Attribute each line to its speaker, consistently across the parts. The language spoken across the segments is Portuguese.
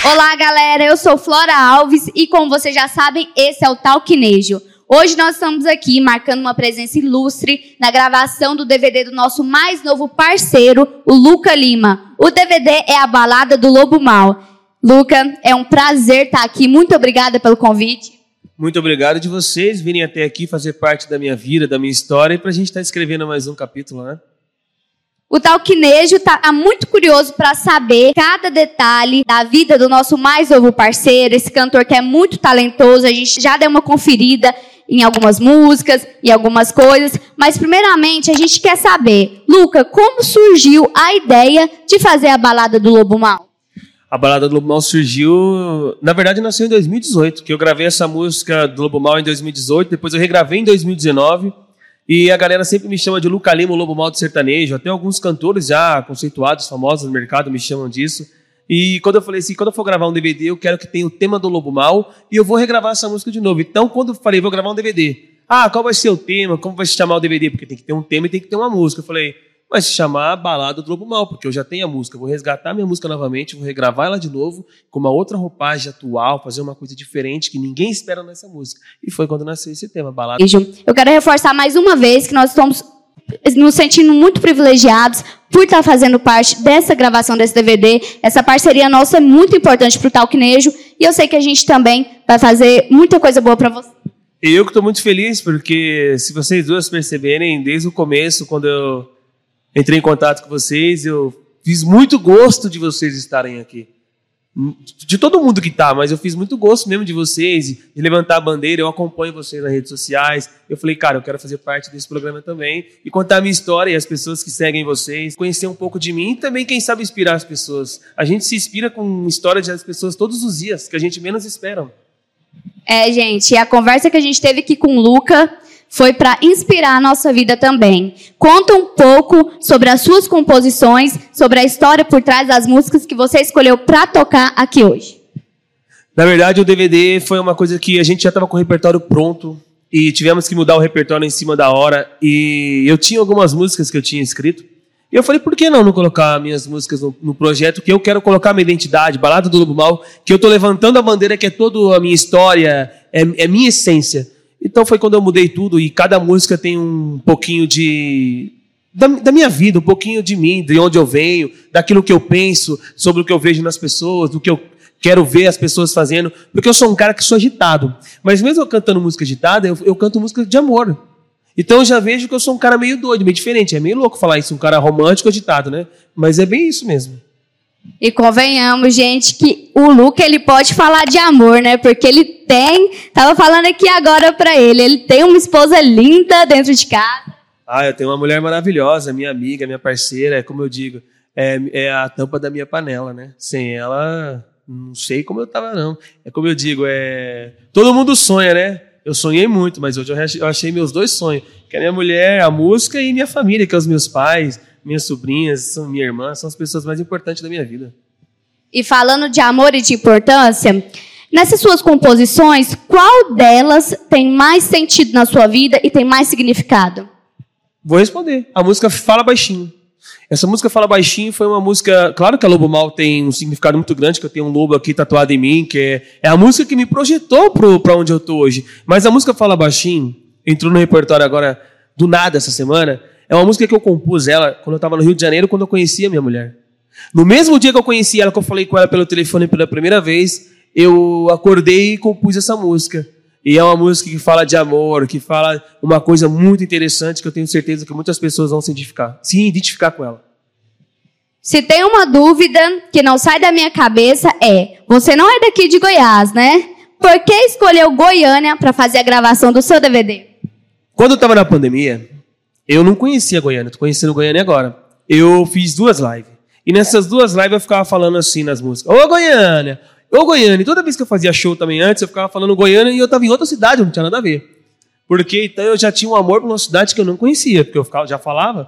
Speaker 1: Olá, galera, eu sou Flora Alves e, como vocês já sabem, esse é o Talquinejo. Hoje nós estamos aqui marcando uma presença ilustre na gravação do DVD do nosso mais novo parceiro, o Luca Lima. O DVD é a Balada do Lobo Mau. Luca, é um prazer estar aqui. Muito obrigada pelo convite.
Speaker 2: Muito obrigado de vocês virem até aqui fazer parte da minha vida, da minha história, e para a gente estar escrevendo mais um capítulo, né?
Speaker 1: O Talquinejo está muito curioso para saber cada detalhe da vida do nosso mais novo parceiro, esse cantor que é muito talentoso. A gente já deu uma conferida em algumas músicas, em algumas coisas, mas primeiramente a gente quer saber, Luca, como surgiu a ideia de fazer a Balada do Lobo Mau?
Speaker 2: A Balada do Lobo Mau surgiu, na verdade nasceu em 2018, que eu gravei essa música do Lobo Mau em 2018, depois eu regravei em 2019, e a galera sempre me chama de Luca Lima, o Lobo Mau do sertanejo. Até alguns cantores já conceituados, famosos no mercado, me chamam disso. E quando eu falei assim, quando eu for gravar um DVD, eu quero que tenha o tema do Lobo Mau e eu vou regravar essa música de novo. Então, quando eu falei, vou gravar um DVD. Qual vai ser o tema? Como vai se chamar o DVD? Porque tem que ter um tema e tem que ter uma música. Eu falei, vai se chamar Balada do Lobo Mau, porque eu já tenho a música. Eu vou resgatar minha música novamente, vou regravar ela de novo, com uma outra roupagem atual, fazer uma coisa diferente que ninguém espera nessa música. E foi quando nasceu esse tema, Balada.
Speaker 1: Eu quero reforçar mais uma vez que nós estamos nos sentindo muito privilegiados por estar fazendo parte dessa gravação desse DVD. Essa parceria nossa é muito importante para o Talquinejo e eu sei que a gente também vai fazer muita coisa boa para você.
Speaker 2: E eu que estou muito feliz, porque se vocês duas perceberem, desde o começo, quando eu entrei em contato com vocês, eu fiz muito gosto de vocês estarem aqui. De todo mundo que está, mas eu fiz muito gosto mesmo de vocês, de levantar a bandeira. Eu acompanho vocês nas redes sociais. Eu falei, cara, eu quero fazer parte desse programa também e contar a minha história e as pessoas que seguem vocês, conhecer um pouco de mim e também, quem sabe, inspirar as pessoas. A gente se inspira com histórias das pessoas todos os dias, que a gente menos espera.
Speaker 1: Gente, a conversa que a gente teve aqui com o Luca foi para inspirar a nossa vida também. Conta um pouco sobre as suas composições, sobre a história por trás das músicas que você escolheu para tocar aqui hoje.
Speaker 2: Na verdade, o DVD foi uma coisa que a gente já estava com o repertório pronto e tivemos que mudar o repertório em cima da hora. E eu tinha algumas músicas que eu tinha escrito. E eu falei, por que não colocar minhas músicas no projeto, que eu quero colocar minha identidade, Balada do Lobo Mau, que eu estou levantando a bandeira que é toda a minha história, é minha essência. Então foi quando eu mudei tudo e cada música tem um pouquinho da minha vida, um pouquinho de mim, de onde eu venho, daquilo que eu penso, sobre o que eu vejo nas pessoas, do que eu quero ver as pessoas fazendo, porque eu sou um cara que sou agitado. Mas mesmo eu cantando música agitada, eu canto música de amor. Então eu já vejo que eu sou um cara meio doido, meio diferente. É meio louco falar isso, um cara romântico agitado, né? Mas é bem isso mesmo.
Speaker 1: E convenhamos, gente, que o Luca, ele pode falar de amor, né? Porque ele tava falando aqui agora pra ele tem uma esposa linda dentro de casa.
Speaker 2: Eu tenho uma mulher maravilhosa, minha amiga, minha parceira, como eu digo, é a tampa da minha panela, né? Sem ela, não sei como eu tava, não. É como eu digo, todo mundo sonha, né? Eu sonhei muito, mas hoje eu achei meus dois sonhos, que é a minha mulher, a música e minha família, que é os meus pais, minhas sobrinhas, minha irmã, são as pessoas mais importantes da minha vida.
Speaker 1: E falando de amor e de importância, nessas suas composições, qual delas tem mais sentido na sua vida e tem mais significado?
Speaker 2: Vou responder. A música Fala Baixinho. Essa música Fala Baixinho foi uma música... Claro que a Lobo Mau tem um significado muito grande, que eu tenho um lobo aqui tatuado em mim, que é a música que me projetou para onde eu estou hoje. Mas a música Fala Baixinho entrou no repertório agora do nada essa semana. É uma música que eu compus ela quando eu estava no Rio de Janeiro, quando eu conhecia a minha mulher. No mesmo dia que eu conheci ela, que eu falei com ela pelo telefone pela primeira vez, eu acordei e compus essa música. E é uma música que fala de amor, que fala uma coisa muito interessante, que eu tenho certeza que muitas pessoas vão se identificar com ela.
Speaker 1: Se tem uma dúvida que não sai da minha cabeça você não é daqui de Goiás, né? Por que escolheu Goiânia para fazer a gravação do seu DVD?
Speaker 2: Quando eu estava na pandemia, eu não conhecia Goiânia, estou conhecendo Goiânia agora. Eu fiz 2 lives. E nessas 2 lives eu ficava falando assim nas músicas. Ô Goiânia! Ô Goiânia! E toda vez que eu fazia show também antes, eu ficava falando Goiânia e eu estava em outra cidade, não tinha nada a ver. Porque então eu já tinha um amor por uma cidade que eu não conhecia, porque eu já falava.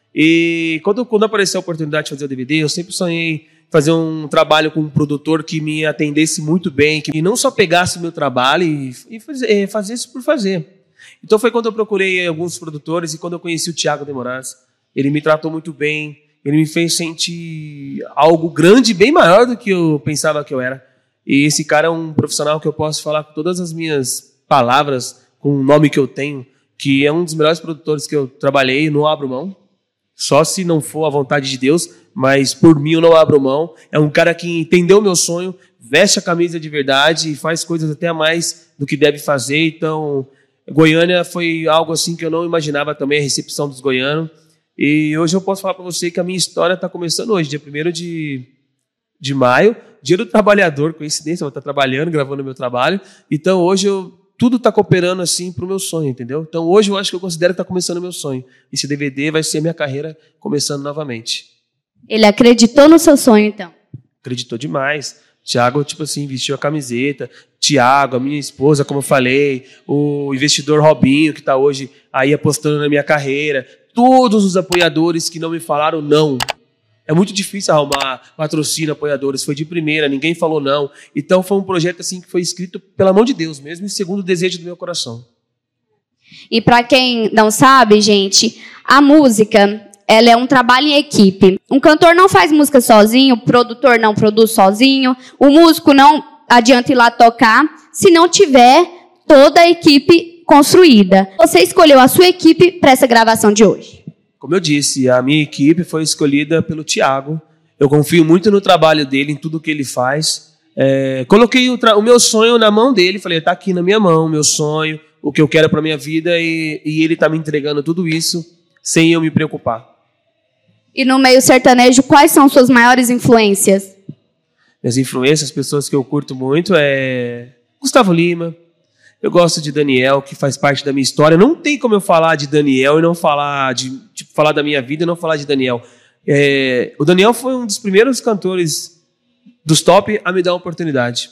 Speaker 2: E quando apareceu a oportunidade de fazer o DVD, eu sempre sonhei fazer um trabalho com um produtor que me atendesse muito bem, que não só pegasse o meu trabalho e fazesse por fazer. Então foi quando eu procurei alguns produtores e quando eu conheci o Thiago de Moraes. Ele me tratou muito bem, ele me fez sentir algo grande, bem maior do que eu pensava que eu era. E esse cara é um profissional que eu posso falar com todas as minhas palavras, com o nome que eu tenho, que é um dos melhores produtores que eu trabalhei, não abro mão. Só se não for a vontade de Deus, mas por mim eu não abro mão. É um cara que entendeu o meu sonho, veste a camisa de verdade e faz coisas até a mais do que deve fazer. Então, Goiânia foi algo assim que eu não imaginava também, a recepção dos goianos. E hoje eu posso falar para você que a minha história está começando hoje, dia 1º de maio, dia do trabalhador, coincidência, eu vou estar trabalhando, gravando meu trabalho. Então, hoje tudo está cooperando assim para o meu sonho, entendeu? Então, hoje eu acho que eu considero que está começando o meu sonho. Esse DVD vai ser minha carreira começando novamente.
Speaker 1: Ele acreditou no seu sonho, então?
Speaker 2: Acreditou demais. Tiago, tipo assim, vestiu a camiseta. Tiago, a minha esposa, como eu falei. O investidor Robinho, que está hoje aí apostando na minha carreira. Todos os apoiadores que não me falaram não. É muito difícil arrumar patrocínio, apoiadores. Foi de primeira, ninguém falou não. Então foi um projeto assim que foi escrito pela mão de Deus mesmo e segundo o desejo do meu coração.
Speaker 1: E para quem não sabe, gente, a música, ela é um trabalho em equipe. Um cantor não faz música sozinho, o produtor não produz sozinho, o músico não adianta ir lá tocar se não tiver toda a equipe construída. Você escolheu a sua equipe para essa gravação de hoje.
Speaker 2: Como eu disse, a minha equipe foi escolhida pelo Tiago. Eu confio muito no trabalho dele, em tudo que ele faz. Coloquei o meu sonho na mão dele. Falei, está aqui na minha mão, o meu sonho, o que eu quero para a minha vida. E ele está me entregando tudo isso sem eu me preocupar.
Speaker 1: E no meio sertanejo, quais são suas maiores influências?
Speaker 2: Minhas influências, pessoas que eu curto muito, Gustavo Lima. Eu gosto de Daniel, que faz parte da minha história. Não tem como eu falar de Daniel e não falar falar da minha vida e não falar de Daniel. O Daniel foi um dos primeiros cantores dos top a me dar uma oportunidade.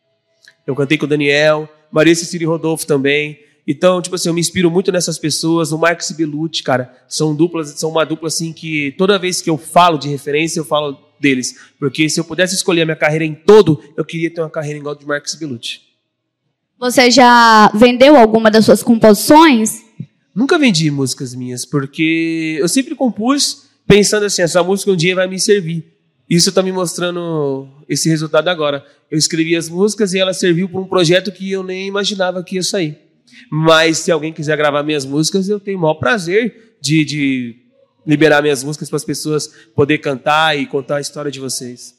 Speaker 2: Eu cantei com o Daniel, Maria Cecília e Rodolfo também. Então, tipo assim, eu me inspiro muito nessas pessoas. O Marcos e Belucci, cara, são uma dupla assim que toda vez que eu falo de referência, eu falo deles. Porque se eu pudesse escolher a minha carreira em todo, eu queria ter uma carreira igual a de Marcos e Belucci.
Speaker 1: Você já vendeu alguma das suas composições?
Speaker 2: Nunca vendi músicas minhas, porque eu sempre compus pensando assim, essa música um dia vai me servir. Isso está me mostrando esse resultado agora. Eu escrevi as músicas e ela serviu para um projeto que eu nem imaginava que ia sair. Mas se alguém quiser gravar minhas músicas, eu tenho o maior prazer de liberar minhas músicas para as pessoas poder cantar e contar a história de vocês.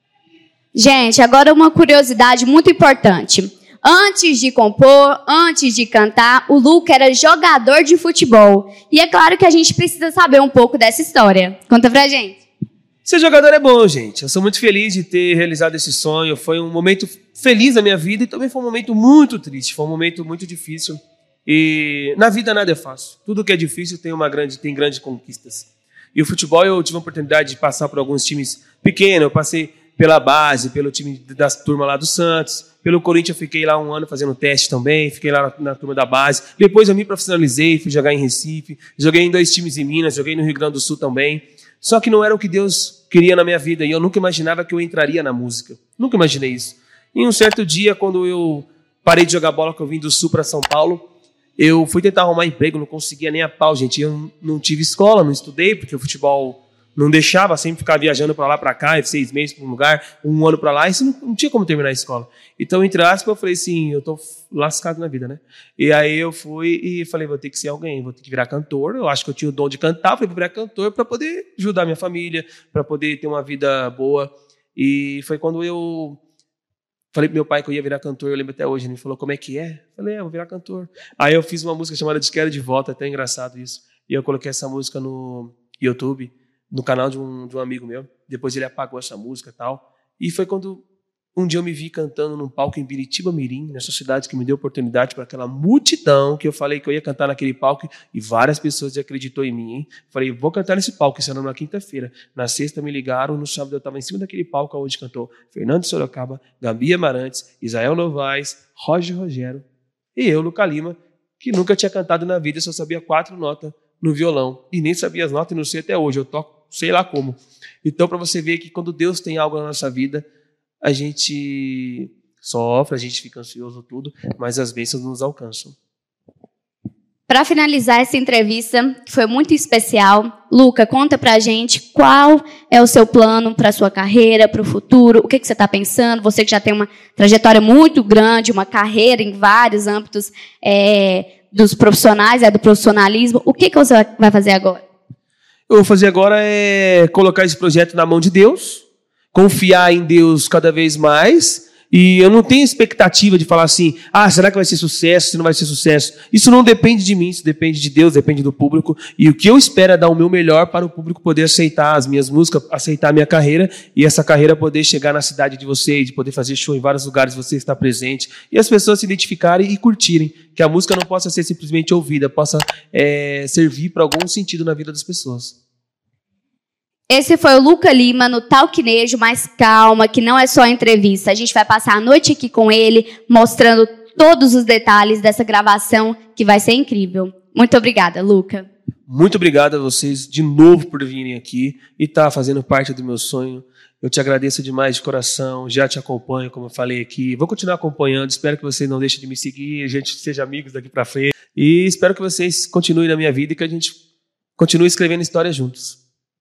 Speaker 1: Gente, agora uma curiosidade muito importante. Antes de compor, antes de cantar, o Luca era jogador de futebol. E é claro que a gente precisa saber um pouco dessa história. Conta pra gente.
Speaker 2: Ser jogador é bom, gente. Eu sou muito feliz de ter realizado esse sonho. Foi um momento feliz da minha vida e também foi um momento muito triste. Foi um momento muito difícil. E na vida nada é fácil. Tudo que é difícil tem grandes conquistas. E o futebol eu tive a oportunidade de passar por alguns times pequenos. Eu passei pela base, pelo time da turma lá do Santos. Pelo Corinthians eu fiquei lá um ano fazendo teste também, fiquei lá na turma da base. Depois eu me profissionalizei, fui jogar em Recife, joguei em 2 times em Minas, joguei no Rio Grande do Sul também. Só que não era o que Deus queria na minha vida e eu nunca imaginava que eu entraria na música. Nunca imaginei isso. E um certo dia, quando eu parei de jogar bola, que eu vim do Sul para São Paulo, eu fui tentar arrumar emprego, não conseguia nem a pau, gente. Eu não tive escola, não estudei, porque o futebol não deixava, sempre ficar viajando para lá, para cá, 6 meses para um lugar, 1 ano para lá, isso não tinha como terminar a escola. Então, entre aspas, eu falei assim, eu tô lascado na vida, né? E aí eu fui e falei, vou ter que ser alguém, vou ter que virar cantor. Eu acho que eu tinha o dom de cantar, falei, vou virar cantor para poder ajudar minha família, para poder ter uma vida boa. E foi quando eu falei pro meu pai que eu ia virar cantor, eu lembro até hoje, ele falou, como é que é? Eu falei, vou virar cantor. Aí eu fiz uma música chamada De Quero de Volta, até engraçado isso. E eu coloquei essa música no YouTube, no canal de um amigo meu. Depois ele apagou essa música e tal. E foi quando um dia eu me vi cantando num palco em Biritiba Mirim, nessa cidade que me deu oportunidade para aquela multidão que eu falei que eu ia cantar naquele palco e várias pessoas acreditou em mim, hein? Falei, vou cantar nesse palco, isso era na quinta-feira. Na sexta me ligaram, no sábado eu estava em cima daquele palco onde cantou Fernando Sorocaba, Gabi Amarantes, Israel Novaes, Roger Rogério e eu, Luca Lima, que nunca tinha cantado na vida, só sabia 4 notas no violão. E nem sabia as notas e não sei até hoje, eu toco sei lá como. Então, para você ver que quando Deus tem algo na nossa vida, a gente sofre, a gente fica ansioso, tudo, mas as bênçãos nos alcançam.
Speaker 1: Para finalizar essa entrevista, que foi muito especial, Luca, conta pra gente qual é o seu plano para a sua carreira, para o futuro, o que você está pensando, você que já tem uma trajetória muito grande, uma carreira em vários âmbitos dos profissionais, do profissionalismo, o que você vai fazer agora?
Speaker 2: Eu vou fazer agora é colocar esse projeto na mão de Deus, confiar em Deus cada vez mais. E eu não tenho expectativa de falar assim, será que vai ser sucesso, se não vai ser sucesso? Isso não depende de mim, isso depende de Deus, depende do público. E o que eu espero é dar o meu melhor para o público poder aceitar as minhas músicas, aceitar a minha carreira, e essa carreira poder chegar na cidade de vocês, de poder fazer show em vários lugares, você estar presente, e as pessoas se identificarem e curtirem. Que a música não possa ser simplesmente ouvida, possa servir para algum sentido na vida das pessoas.
Speaker 1: Esse foi o Luca Lima no Talquinejo, mas calma, que não é só entrevista. A gente vai passar a noite aqui com ele, mostrando todos os detalhes dessa gravação, que vai ser incrível. Muito obrigada, Luca.
Speaker 2: Muito obrigado a vocês de novo por virem aqui e estar fazendo parte do meu sonho. Eu te agradeço demais de coração, já te acompanho, como eu falei aqui. Vou continuar acompanhando, espero que vocês não deixem de me seguir, a gente seja amigos daqui para frente. E espero que vocês continuem na minha vida e que a gente continue escrevendo histórias juntos.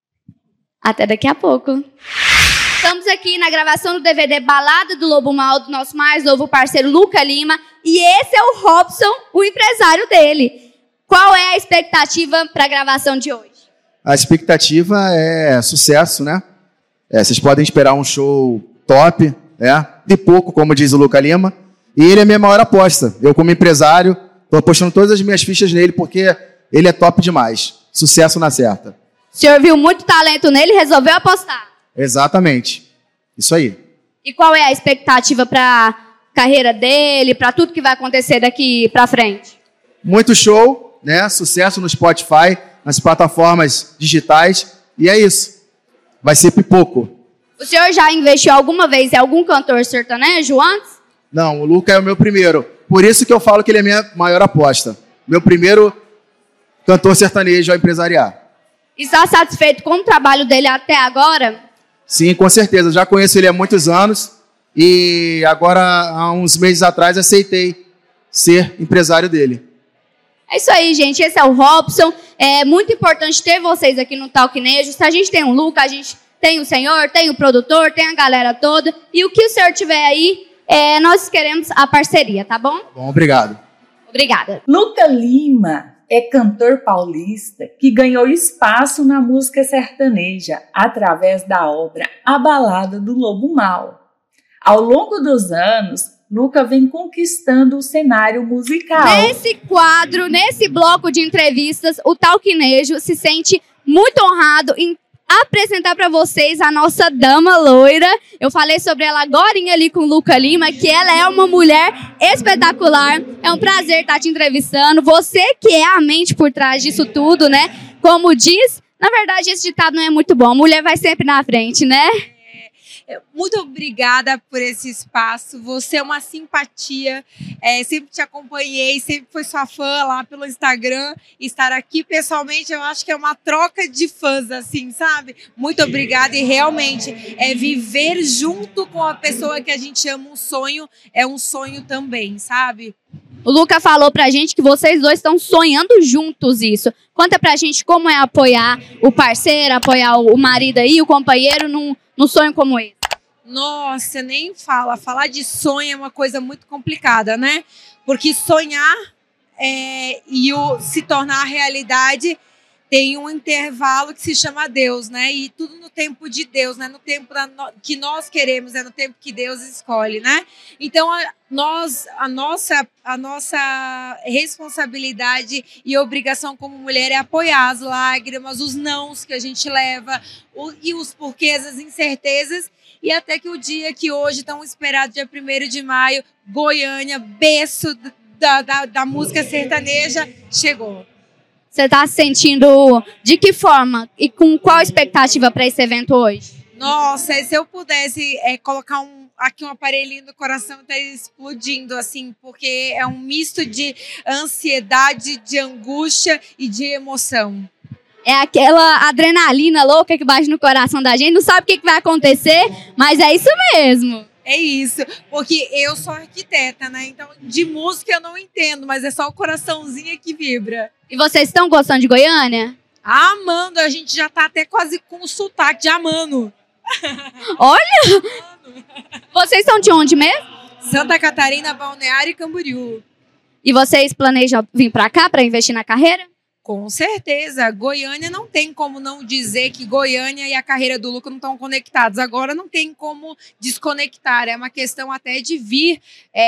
Speaker 1: Até daqui a pouco. Estamos aqui na gravação do DVD Balada do Lobo Mal, do nosso mais novo parceiro Luca Lima. E esse é o Robson, o empresário dele. Qual é a expectativa para a gravação de hoje?
Speaker 3: A expectativa é sucesso, né? Vocês podem esperar um show top, de pouco, como diz o Luca Lima. E ele é a minha maior aposta. Eu, como empresário, estou apostando todas as minhas fichas nele, porque ele é top demais. Sucesso na certa.
Speaker 1: O senhor viu muito talento nele e resolveu apostar.
Speaker 3: Exatamente. Isso aí.
Speaker 1: E qual é a expectativa para a carreira dele, para tudo que vai acontecer daqui para frente?
Speaker 3: Muito show, né? Sucesso no Spotify, nas plataformas digitais. E é isso. Vai ser pipoco.
Speaker 1: O senhor já investiu alguma vez em algum cantor sertanejo antes?
Speaker 3: Não, o Luca é o meu primeiro. Por isso que eu falo que ele é a minha maior aposta. Meu primeiro cantor sertanejo a empresariar.
Speaker 1: Está satisfeito com o trabalho dele até agora?
Speaker 3: Sim, com certeza. Já conheço ele há muitos anos e agora, há uns meses atrás, aceitei ser empresário dele.
Speaker 1: É isso aí, gente. Esse é o Robson. É muito importante ter vocês aqui no Talquinejo. Se a gente tem o Luca, a gente tem o senhor, tem o produtor, tem a galera toda. E o que o senhor tiver aí, nós queremos a parceria, tá bom?
Speaker 3: Bom, obrigado.
Speaker 1: Obrigada.
Speaker 4: Luca Lima é cantor paulista que ganhou espaço na música sertaneja através da obra A Balada do Lobo Mal. Ao longo dos anos, Luca vem conquistando o cenário musical.
Speaker 1: Nesse quadro, nesse bloco de entrevistas, o Talquinejo se sente muito honrado em apresentar para vocês a nossa dama loira. Eu falei sobre ela agorinha ali com o Luca Lima, que ela é uma mulher espetacular. É um prazer estar te entrevistando. Você que é a mente por trás disso tudo, né? Como diz, na verdade esse ditado não é muito bom. A mulher vai sempre na frente, né?
Speaker 5: Muito obrigada por esse espaço. Você é uma simpatia. Sempre te acompanhei, sempre fui sua fã lá pelo Instagram. Estar aqui pessoalmente, eu acho que é uma troca de fãs, assim, sabe? Muito obrigada. E realmente, viver junto com a pessoa que a gente ama, um sonho, é um sonho também, sabe?
Speaker 1: O Luca falou pra gente que vocês dois estão sonhando juntos isso. Conta pra gente como é apoiar o parceiro, apoiar o marido aí, o companheiro num sonho como esse.
Speaker 5: Nossa, nem fala. Falar de sonho é uma coisa muito complicada, né? Porque sonhar e se tornar realidade tem um intervalo que se chama Deus, né? E tudo no tempo de Deus, né? No tempo que nós queremos, no tempo que Deus escolhe, né? Então, a nossa responsabilidade e obrigação como mulher é apoiar as lágrimas, os nãos que a gente leva, e os porquês, as incertezas, e até que o dia que hoje, tão esperado, dia 1º de maio, Goiânia, berço da música sertaneja, chegou.
Speaker 1: Você está se sentindo de que forma e com qual expectativa para esse evento hoje?
Speaker 5: Nossa, se eu pudesse colocar aqui um aparelhinho no coração, tá explodindo, assim, porque é um misto de ansiedade, de angústia e de emoção.
Speaker 1: É aquela adrenalina louca que bate no coração da gente, não sabe o que vai acontecer, mas é isso mesmo.
Speaker 5: É isso, porque eu sou arquiteta, né? Então, de música eu não entendo, mas é só o coraçãozinho que vibra.
Speaker 1: E vocês estão gostando de Goiânia?
Speaker 5: Amando, a gente já tá até quase com o sotaque de amando.
Speaker 1: Olha! Vocês são de onde mesmo?
Speaker 5: Santa Catarina, Balneário e Camboriú.
Speaker 1: E vocês planejam vir pra cá pra investir na carreira?
Speaker 5: Com certeza. Goiânia não tem como não dizer que Goiânia e a carreira do Luca não estão conectados. Agora não tem como desconectar. É uma questão até de vir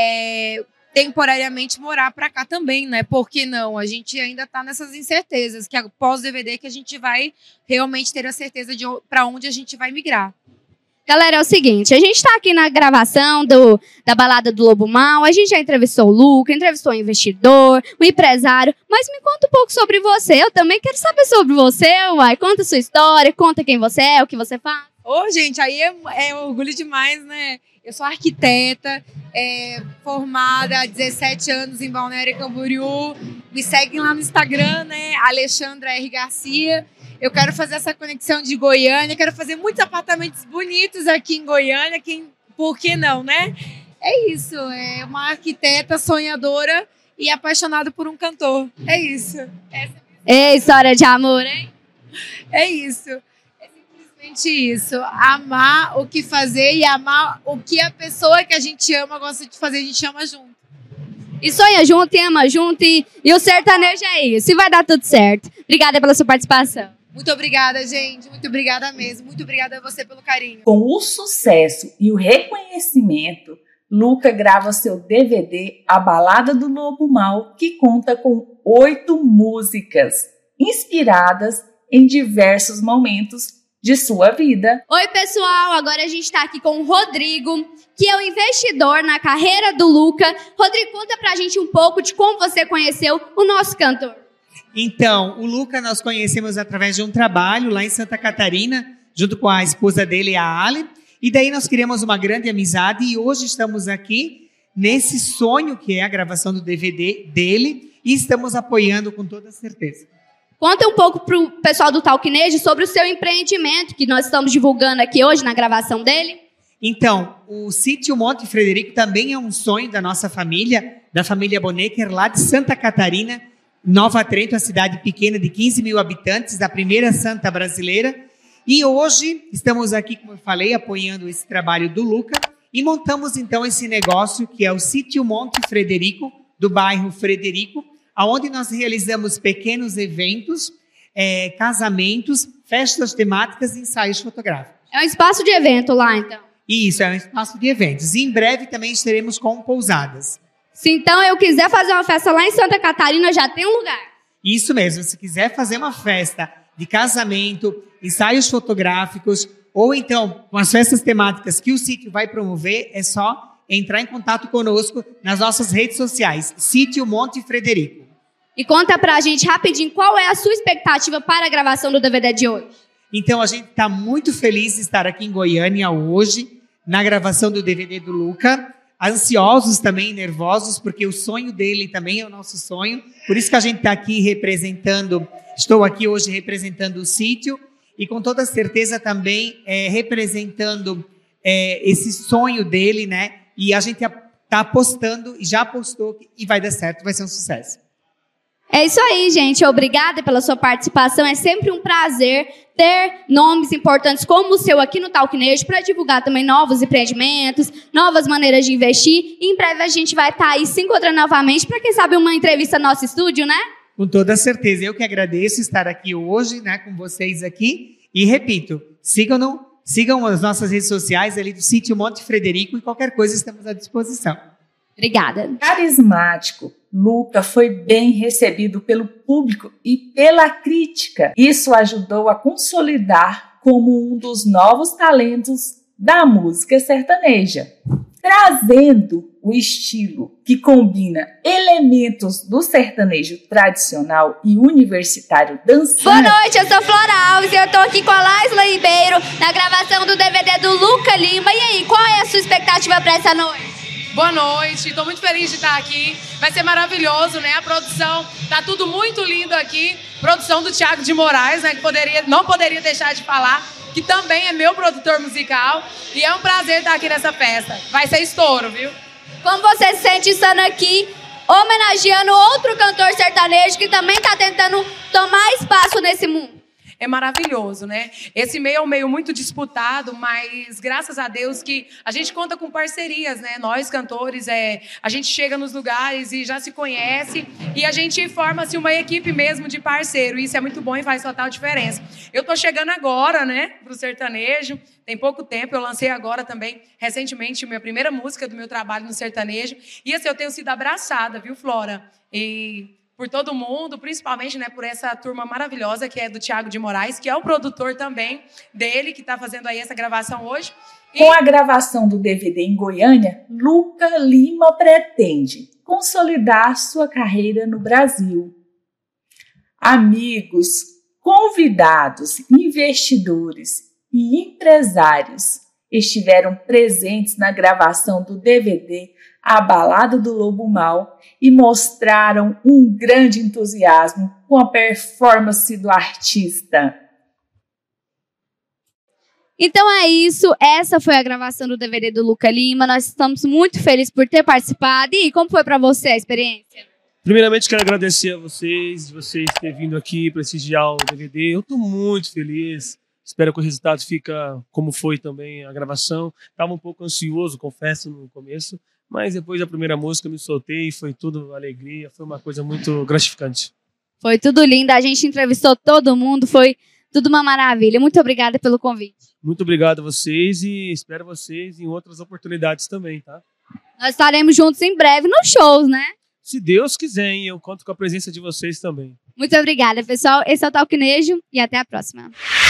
Speaker 5: temporariamente morar para cá também, né? Por que não? A gente ainda está nessas incertezas, que após o DVD que a gente vai realmente ter a certeza de para onde a gente vai migrar.
Speaker 1: Galera, é o seguinte, a gente está aqui na gravação da Balada do Lobo Mau, a gente já entrevistou o Luca, entrevistou o investidor, o empresário, mas me conta um pouco sobre você, eu também quero saber sobre você, uai, conta a sua história, conta quem você é, o que você faz.
Speaker 5: Ô, gente, aí é orgulho demais, né? Eu sou arquiteta, formada há 17 anos em Balneário Camboriú, me seguem lá no Instagram, né, Alexandra R. Garcia. Eu quero fazer essa conexão de Goiânia, quero fazer muitos apartamentos bonitos aqui em Goiânia, por que não, né? É isso, é uma arquiteta sonhadora e apaixonada por um cantor. É isso.
Speaker 1: É história de amor, hein?
Speaker 5: É isso. É simplesmente isso. Amar o que fazer e amar o que a pessoa que a gente ama gosta de fazer, a gente ama junto.
Speaker 1: E sonha junto, e ama junto, e o sertanejo é isso. E vai dar tudo certo. Obrigada pela sua participação.
Speaker 5: Muito obrigada, gente. Muito obrigada mesmo. Muito obrigada a você pelo carinho.
Speaker 4: Com o sucesso e o reconhecimento, Luca grava seu DVD A Balada do Lobo Mau, que conta com 8 músicas inspiradas em diversos momentos de sua vida.
Speaker 1: Oi, pessoal. Agora a gente está aqui com o Rodrigo, que é o investidor na carreira do Luca. Rodrigo, conta pra gente um pouco de como você conheceu o nosso cantor.
Speaker 6: Então, o Luca nós conhecemos através de um trabalho lá em Santa Catarina, junto com a esposa dele, a Ali, e daí nós criamos uma grande amizade e hoje estamos aqui nesse sonho que é a gravação do DVD dele e estamos apoiando com toda certeza.
Speaker 1: Conta um pouco pro pessoal do Talquinejo sobre o seu empreendimento que nós estamos divulgando aqui hoje na gravação dele.
Speaker 6: Então, o Sítio Monte Frederico também é um sonho da nossa família, da família Bonecker, lá de Santa Catarina, Nova Trento, a cidade pequena de 15 mil habitantes, da primeira santa brasileira. E hoje estamos aqui, como eu falei, apoiando esse trabalho do Luca e montamos então esse negócio que é o Sítio Monte Frederico, do bairro Frederico, onde nós realizamos pequenos eventos, casamentos, festas temáticas e ensaios fotográficos.
Speaker 1: É um espaço de evento lá, então?
Speaker 6: Isso, é um espaço de eventos. E em breve também estaremos com pousadas.
Speaker 1: Se então eu quiser fazer uma festa lá em Santa Catarina, já tem um lugar.
Speaker 6: Isso mesmo, se quiser fazer uma festa de casamento, ensaios fotográficos, ou então com as festas temáticas que o sítio vai promover, é só entrar em contato conosco nas nossas redes sociais, Sítio Monte Frederico.
Speaker 1: E conta pra gente rapidinho, qual é a sua expectativa para a gravação do DVD de hoje?
Speaker 6: Então, a gente está muito feliz de estar aqui em Goiânia hoje, na gravação do DVD do Luca, ansiosos também, nervosos, porque o sonho dele também é o nosso sonho. Por isso que a gente está aqui estou aqui hoje representando o sítio e com toda certeza também representando esse sonho dele, né? E a gente está apostando, e já apostou, e vai dar certo, vai ser um sucesso.
Speaker 1: É isso aí, gente. Obrigada pela sua participação. É sempre um prazer ter nomes importantes como o seu aqui no Talquinejo para divulgar também novos empreendimentos, novas maneiras de investir. E em breve a gente vai estar aí se encontrando novamente para, quem sabe, uma entrevista no nosso estúdio, né?
Speaker 6: Com toda certeza. Eu que agradeço estar aqui hoje, né, com vocês aqui. E repito, sigam as nossas redes sociais ali do Sítio Monte Frederico e qualquer coisa estamos à disposição.
Speaker 1: Obrigada.
Speaker 4: Carismático, Luca foi bem recebido pelo público e pela crítica. Isso ajudou a consolidar como um dos novos talentos da música sertaneja, trazendo o estilo que combina elementos do sertanejo tradicional e universitário dançante.
Speaker 1: Boa noite, eu sou Flora Alves e eu tô aqui com a Laisla Ribeiro na gravação do DVD do Luca Lima. E aí, qual é a sua expectativa para essa noite?
Speaker 7: Boa noite, estou muito feliz de estar aqui. Vai ser maravilhoso, né? A produção, tá tudo muito lindo aqui. Produção do Thiago de Moraes, né? Que não poderia deixar de falar. que também é meu produtor musical. E é um prazer estar aqui nessa festa. Vai ser estouro, viu?
Speaker 1: Como você se sente estando aqui, homenageando outro cantor sertanejo que também está tentando tomar espaço nesse mundo?
Speaker 7: É maravilhoso, né? Esse meio é um meio muito disputado, mas graças a Deus que a gente conta com parcerias, né? Nós, cantores, a gente chega nos lugares e já se conhece e a gente forma-se uma equipe mesmo de parceiro. Isso é muito bom e faz total diferença. Eu tô chegando agora, né, pro sertanejo. Tem pouco tempo, eu lancei agora também, recentemente, minha primeira música do meu trabalho no sertanejo. E assim, eu tenho sido abraçada, viu, Flora? E por todo mundo, principalmente, né, por essa turma maravilhosa que é do Thiago de Moraes, que é o produtor também dele, que está fazendo aí essa gravação hoje.
Speaker 4: Com a gravação do DVD em Goiânia, Luca Lima pretende consolidar sua carreira no Brasil. Amigos, convidados, investidores e empresários estiveram presentes na gravação do DVD A Balada do Lobo Mau e mostraram um grande entusiasmo com a performance do artista.
Speaker 1: Então é isso, essa foi a gravação do DVD do Luca Lima. Nós estamos muito felizes por ter participado. E como foi para você a experiência?
Speaker 2: Primeiramente, quero agradecer a vocês, de vocês terem vindo aqui prestigiar o DVD. Eu estou muito feliz. Espero que o resultado fique como foi também a gravação. Estava um pouco ansioso, confesso, no começo. Mas depois da primeira música me soltei, foi tudo alegria. Foi uma coisa muito gratificante.
Speaker 1: Foi tudo lindo, a gente entrevistou todo mundo, foi tudo uma maravilha. Muito obrigada pelo convite.
Speaker 2: Muito obrigado a vocês e espero vocês em outras oportunidades também, tá?
Speaker 1: Nós estaremos juntos em breve nos shows, né?
Speaker 2: Se Deus quiser, hein? Eu conto com a presença de vocês também.
Speaker 1: Muito obrigada, pessoal. Esse é o Talquinejo e até a próxima.